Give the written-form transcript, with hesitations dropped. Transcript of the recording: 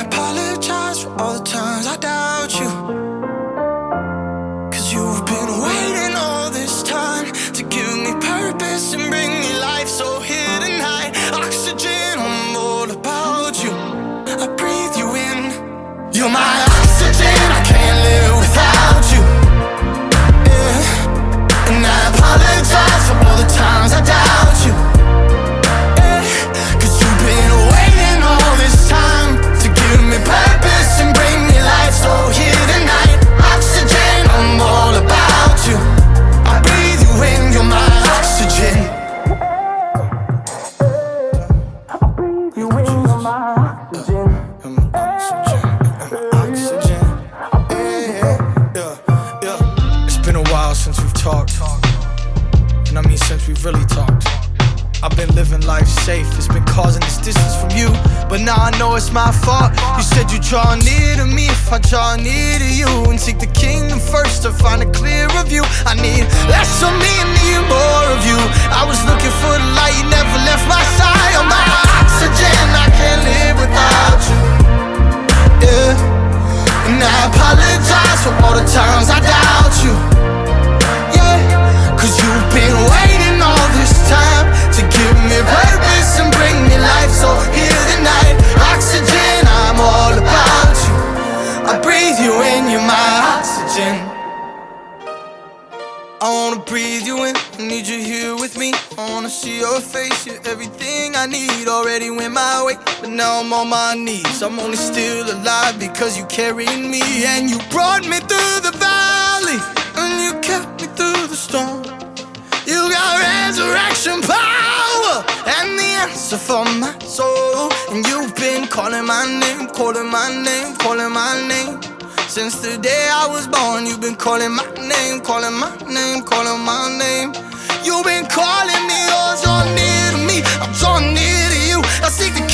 I apologize for all the times I doubt you. 'Cause you've been waiting all this time to give me purpose and bring me life. So here tonight, oxygen, I'm all about you. I breathe you in. You're my oxygen, I can't live without you. Yeah. And I apologize for all the times I doubt you. Yeah. 'Cause you've been waiting all this time to give me purpose and bring me life. So here tonight, oxygen, I'm all about you. I breathe you in, you're my oxygen. I breathe you in, you're my oxygen. Since we've talked, and I mean since we've really talked. I've been living life safe, it's been causing this distance from you, but now I know it's my fault. You said you'd draw near to me if I draw near to you, and seek the kingdom first to find a clearer view. I need less of me and need more of you. I was looking for the light, you never left my side. You're my oxygen, I can't live without you. Yeah. And I apologize for all the times I doubt you. Cause you've been waiting all this time to give me purpose and bring me life. So here tonight, oxygen, I'm all about you. I breathe you in, you're my oxygen. I wanna breathe you in, I need you here with me. I wanna see your face, you're everything I need. Already went my way, but now I'm on my knees. I'm only still alive because you carried me. And you brought me through the valley, and you kept me through the storm. You got resurrection power and the answer for my soul. And you've been calling my name, calling my name, calling my name. Since the day I was born, you've been calling my name, calling my name, calling my name. You've been calling me, oh, draw near to me, I'm drawn near to you. I seek the